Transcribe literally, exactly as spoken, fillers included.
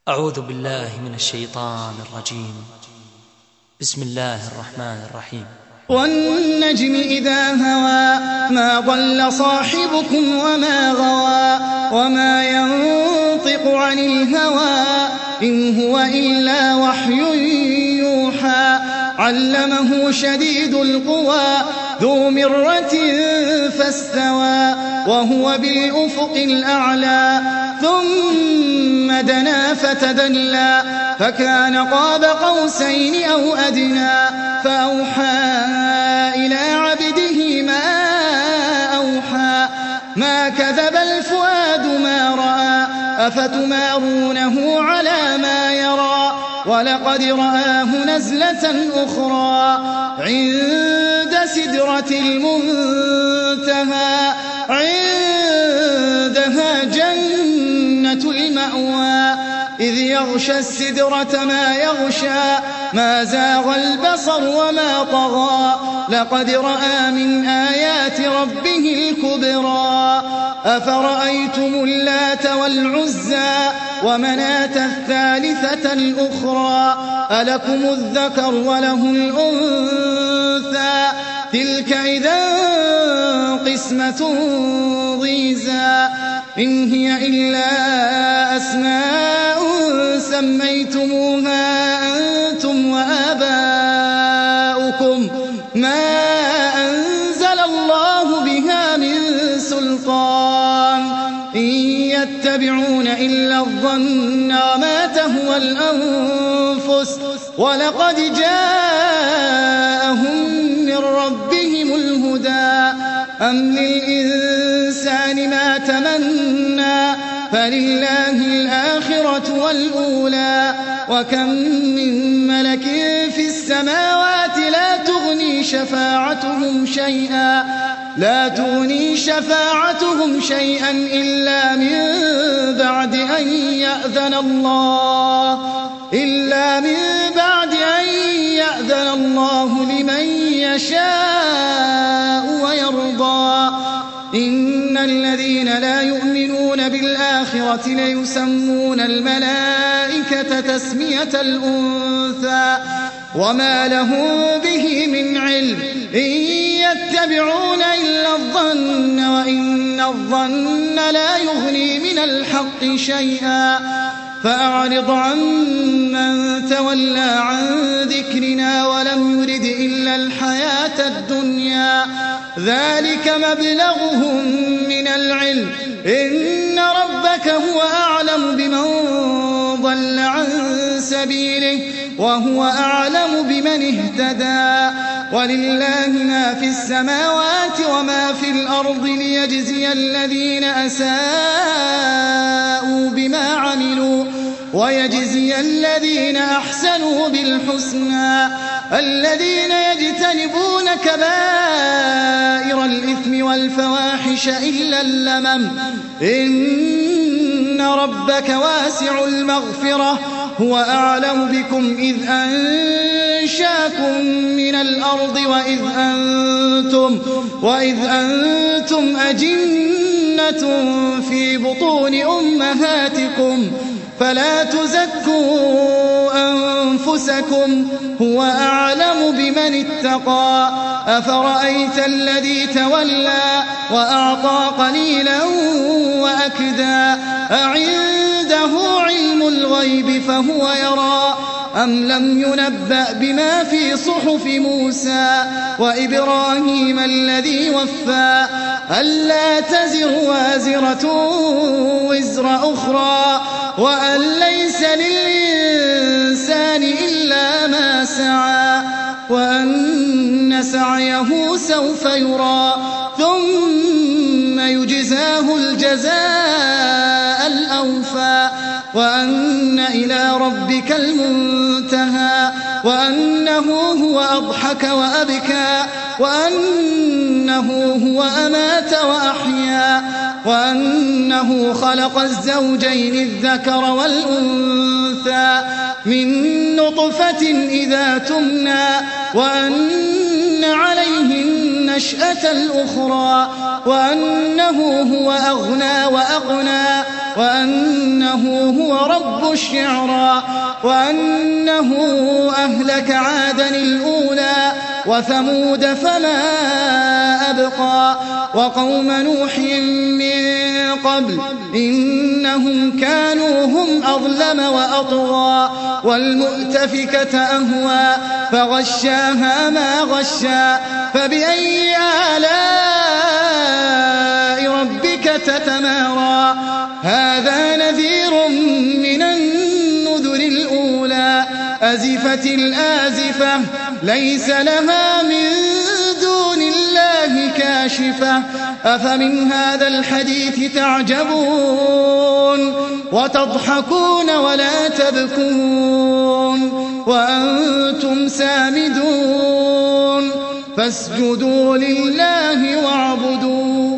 أعوذ بالله من الشيطان الرجيم. بسم الله الرحمن الرحيم. والنجم إذا هوى ما ضل صاحبكم وما غوى وما ينطق عن الهوى إن هو إلا وحي يوحى علمه شديد القوى ذو مرة فاستوى وهو بالأفق الأعلى ثم دنا فتدلى فكان قاب قوسين أو أدنى فأوحى إلى عبده ما أوحى ما كذب الفؤاد ما رأى أفتمارونه على ما يرى ولقد رآه نزلة أخرى عند سدرة المنتهى عندها جنة المأوى إذ يغشى السدرة ما يغشى ما زاغ البصر وما طغى لقد رأى من آيات ربه الكبرى أفرأيتم اللات والعزى ومناة الثالثة الأخرى ألكم الذكر وله الأنثى تلك إذا قسمة ضيزى إن هي إلا أسماء سميتموها أنتم وآباؤكم ما أنزل الله بها من سلطان إن يتبعون إلا الظن وما تهوى الأنفس ولقد جاءهم من ربهم الهدى أم للإنسان ما تمنى فلله الآخرة والأولى وكم من ملك في السماوات لا تغني شفاعتهم شيئا لا تغني شفاعتهم شيئا إلا من بعد أن يأذن الله إلا من بعد أن يأذن الله لمن يشاء ويرضى إن الذين لا يؤمنون بالآخرة ليسمون الملائكة تسمية الأنثى وما لهم به من علم إن يتبعون إلا الظن وإن الظن لا يغني من الحق شيئا فأعرض عن من تولى عن ذكرنا ولم يرد إلا الحياة الدنيا ذلك مبلغهم من العلم إن ربك هو أعلم بمن ضل عن سبيله وهو أعلم بمن اهتدى ولله ما في السماوات وما في الأرض ليجزي الذين أساءوا بما عملوا ويجزي الذين أحسنوا بالحسنى الذين يجتنبون كبائر الإثم والفواحش إلا اللمم إن ربك واسع المغفرة هو أعلم بكم إذ أنشاكم من الأرض وإذ أنتم, وإذ أنتم أجنة في بطون أمهاتكم فلا تزكوا أنفسكم هو أعلم بمن اتقى أفرأيت الذي تولى وأعطى قليلا وأكدى أعنده علم الغيب فهو يرى أم لم ينبأ بما في صحف موسى وإبراهيم الذي وفى ألا تزر وازرة وزر أخرى وأن ليس للإنسان إلا ما سعى وأن سعيه سوف يرى ثم يجزاه الجزاء الأوفى وأن إلى ربك المنتهى وأنه هو أضحك وأبكى وأنه هو أمات وأحيا وأنه خلق الزوجين الذكر والأنثى من نطفة إذا تمنى وأن عليه النشأة الأخرى وأنه هو أغنى وأغنى وأنه هو رب الشعرى وأنه أهلك عادا الأولى وثمود فما أبقى وقوم نوح من قبل إنهم كانوا هم أظلم وأطغى والمؤتفكة أهوى فغشاها ما غشى فبأي آلاء ربك تتمارى هذا نذير من النذر الأولى أزفت الآزفة ليس لها من دون الله كاشفة أفمن هذا الحديث تعجبون وتضحكون ولا تبكون وأنتم سامدون فاسجدوا لله واعبدوا